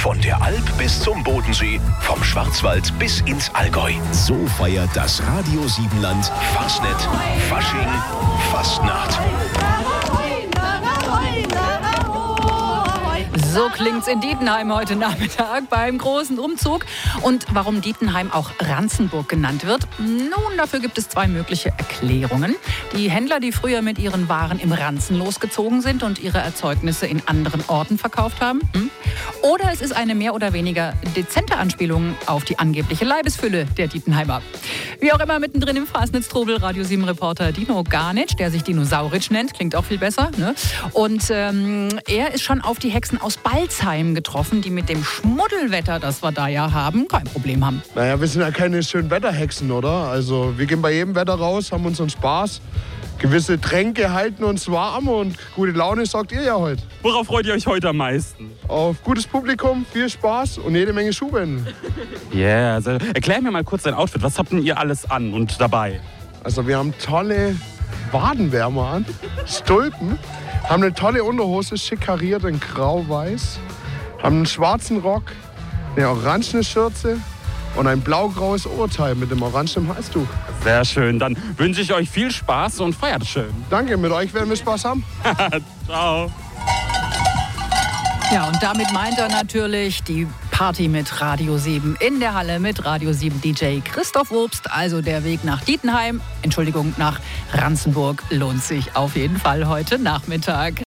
Von der Alp bis zum Bodensee, vom Schwarzwald bis ins Allgäu. So feiert das Radio Siebenland Fasnet, Fasching, Fastnacht. So klingt's in Dietenheim heute Nachmittag beim großen Umzug. Und warum Dietenheim auch Ranzenburg genannt wird? Nun, dafür gibt es zwei mögliche Erklärungen. Die Händler, die früher mit ihren Waren im Ranzen losgezogen sind und ihre Erzeugnisse in anderen Orten verkauft haben. Oder es ist eine mehr oder weniger dezente Anspielung auf die angebliche Leibesfülle der Dietenheimer. Wie auch immer, mittendrin im Fastnetztrubel Radio 7-Reporter Dino Garnitsch, der sich Dinosauric nennt, klingt auch viel besser, ne? Und er ist schon auf die Hexen aus Balzheim getroffen, die mit dem Schmuddelwetter, das wir da ja haben, kein Problem haben. Naja, wir sind ja keine schönen Wetterhexen, oder? Also wir gehen bei jedem Wetter raus, haben unseren Spaß. Gewisse Tränke halten uns warm und gute Laune sorgt ihr ja heute. Worauf freut ihr euch heute am meisten? Auf gutes Publikum, viel Spaß und jede Menge Schuhbinden. Yeah, also erklär mir mal kurz dein Outfit. Was habt denn ihr alles an und dabei? Also wir haben tolle Wadenwärmer an, Stulpen, haben eine tolle Unterhose, schick kariert in grau-weiß, haben einen schwarzen Rock, eine orangene Schürze und ein blau-graues Oberteil mit dem orangenen Halstuch. Sehr schön, dann wünsche ich euch viel Spaß und feiert schön. Danke, mit euch werden wir Spaß haben. Ciao. Ja, und damit meint er natürlich die Party mit Radio 7 in der Halle mit Radio 7 DJ Christoph Obst. Also der Weg nach Dietenheim, nach Ranzenburg lohnt sich auf jeden Fall heute Nachmittag.